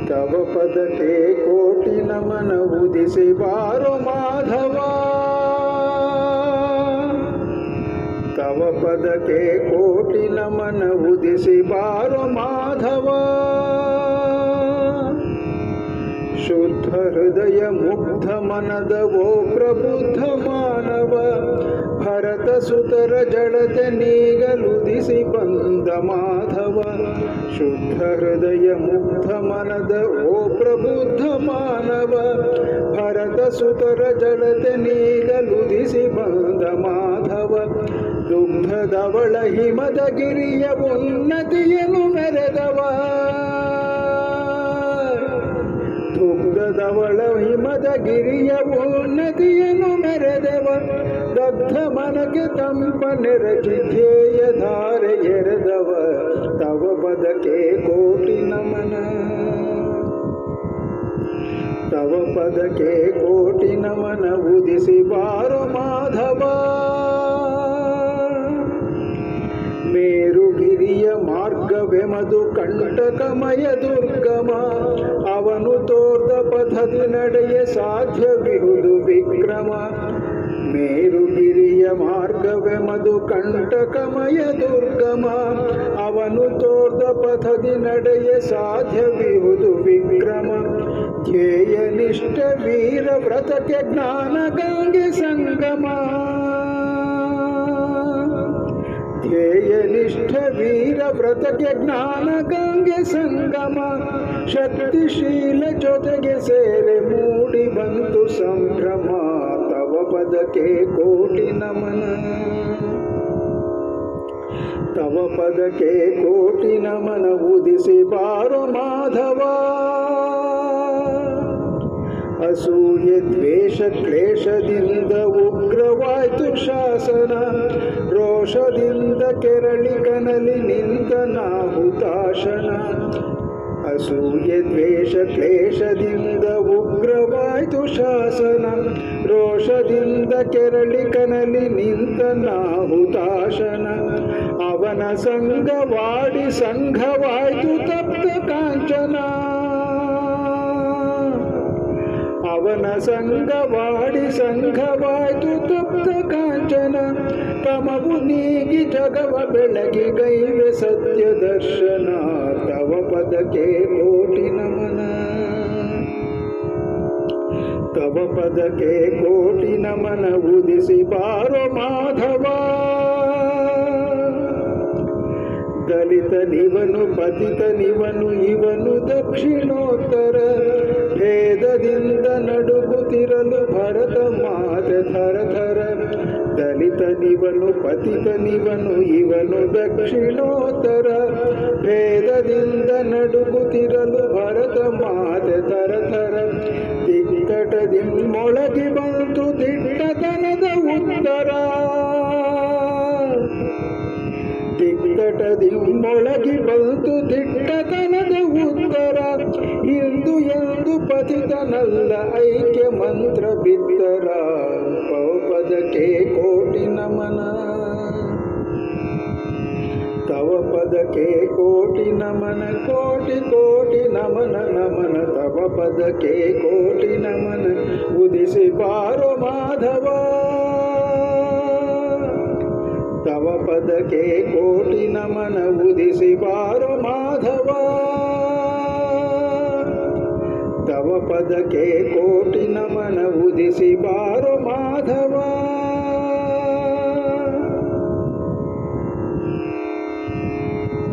ತವ ಪದಕ್ಕೆ ಕೋಟಿ ನಮನ ಉದಿಸಿ ಬಾರೋ ಮಾಧವ. ತವ ಪದಕ್ಕೆ ಕೋಟಿ ನಮನ ಉದಿಸಿ ಬಾರೋ ಮಾಧವ. ಶುದ್ಧ ಹೃದಯ ಮುಗ್ಧ ಮನದವೋ ಪ್ರಬುದ್ಧ ಮಾನವ. ಭರತ ಸುತರ ಜಡತೆ ನೀಗಲುದಿಸಿ ಬಂದ ಮಾಧವ. ಶುದ್ಧ ಹೃದಯ ಮುಗ್ಧ ಮನದ ಓ ಪ್ರಬುದ್ಧ ಮಾನವ. ಭರತ ಸುತರ ಜಡತೆ ನೀಗಲುದಿಸಿ ಬಂದ ಮಾಧವ. ದುಗ್ಧದವಳ ಹಿಮದ ಗಿರಿಯ ಉನ್ನತಿಯನ್ನು ಮೆರೆದವ. ದುಗ್ಧದವಳ ಹಿಮದ ಗಿರಿಯ ಉನ್ನತಿಯನ್ನು ಮೆರೆದವ. ದಗ್ಧ ಮನಕ್ಕೆ ತಂಪ ನೆರಚಿ ಧ್ಯೇಯ ಧಾರೆ ಎರೆದವ. ತವ ಪದಕ್ಕೆ ಕೋಟಿ ನಮನ. ತವ ಪದಕ್ಕೆ ಕೋಟಿ ನಮನ ಉದಿಸಿ ಬಾರೋ ಮಾಧವ. ಮೇರುಗಿರಿಯ ಮಾರ್ಗವೆಮದು ಕಂಟಕಮಯ ದುರ್ಗಮ. ಅವನು ತೋರ್ದ ಪಥದಿ ನಡೆಯ ಸಾಧ್ಯವಿಹುದು ವಿಕ್ರಮ. ಮೇರುಗಿರಿಯ ಮಾರ್ಗವೆಮದು ಕಂಟಕಮಯ ದುರ್ಗಮ. ಅವನು ತೋರ್ದ ಪಥದಿ ನಡೆಯ ಸಾಧ್ಯವಿಹುದು ವಿಕ್ರಮ. ಧ್ಯೇಯ ನಿಷ್ಠ ವೀರ ವ್ರತಕ್ಕೆ ಜ್ಞಾನ ಗಂಗೆ ಸಂಗಮ. ಧ್ಯೇಯ ನಿಷ್ಠ ವೀರ ವ್ರತಕ್ಕೆ ಜ್ಞಾನ ಗಂಗೆ ಸಂಗಮ. ಶಕ್ತಿಶೀಲ ಜೊತೆಗೆ ಸೇರೆ ಮೂಡಿ ಬಂತು ಸಂಭ್ರಮ. ತವ ಪದಕ್ಕೆ ಕೋಟಿ ನಮನ. ತವ ಪದಕ್ಕೆ ಕೋಟಿ ನಮನ ಉದಿಸಿ ಬಾರೋ ಮಾಧವ. ಅಸೂಯೆ ದ್ವೇಷ ಕ್ಲೇಶದಿಂದ ಉಗ್ರವಾಯ್ತು ಶಾಸನ. ರೋಷದಿಂದ ಕೆರಳಿ ಕನಲಿ ನಿಂತ ನಾಹುತಾಶನ. ಅಸೂಯೆ ದ್ವೇಷ ಕ್ಲೇಶದಿಂದ ಉಗ್ರವಾಯ್ತು ಶಾಸನ. ರೋಷದಿಂದ ಕೆರಳಿ ಕನಲಿ ನಿಂತ ನಾಹುತಾಶನ. ಅವನ ಸಂಗವಾಡಿ ಸಂಘವಾಯ್ತು ತಪ್ತ ಕಾಂಚನ. ಅವನ ಸಂಗವಾಡಿ ಸಂಘವಾಯ್ತು ತಪ್ತ ಕಾಂಚನ. ತಮವು ನೀಗಿ ಜಗವ ಬೆಳಗಿ ಗೈವೆ ಸತ್ಯ ದರ್ಶನ. ತವ ಪದಕ್ಕೆ ಕೋಟಿ ನಮನ. ತವ ಪದಕ್ಕೆ ಕೋಟಿ ನಮನ ಉದಿಸಿ ಬಾರೋ ಮಾಧವ. ದಲಿತ ನಿವನು ಪತಿತ ನಿವನು ಇವನು ದಕ್ಷಿಣೋತ್ತರ. ಭೇದದಿಂದ ನಡುಗುತ್ತಿರಲು ಭರತ ಮಾತೆ ಥರ ಥರ. ದಲಿತ ನಿವನು ಪತಿತ ನಿವನು ಇವನು ದಕ್ಷಿಣೋತ್ತರ. ಭೇದದಿಂದ ನಡುಗುತ್ತಿರಲು ಭರತ ಮಾತೆ ಥರ ಥರ. ದಿಕ್ಕಟದಿ ಮೊಳಗಿ ಬಂತು ದಿಟ್ಟತನದ ಉತ್ತರ. ದಿಕ್ಕಟದಿ ಮೊಳಗಿ ಬಂತು ದಿಟ್ಟತನದ ಉತ್ತರ. ಇಂದು ಎಂದು ಪತಿತನಲ್ಲ ಐಕ್ಯ ಮಂತ್ರ ಬಿತ್ತರ. ಪದಕ್ಕೆ ಕೋಟಿ ನಮನ. ತವ ಪದಕ್ಕೆ ಕೋಟಿ ನಮನ. ಕೋಟಿ ಕೋಟಿ ನಮನ ನಮನ. ತವ ಪದಕ್ಕೆ ಕೋಟಿ ನಮನ ಉದಿಸಿ ಬಾರೋ ಮಾಧವ. ತವ ಪದಕ್ಕೆ ಕೋಟಿ ನಮನ ಉದಿಸಿ ಬಾರೋ ಮಾಧವ. ತವ ಪದಕ್ಕೆ ಕೋಟಿ ನಮನ ಉದಿಸಿ ಬಾರೋ ಮಾಧವ.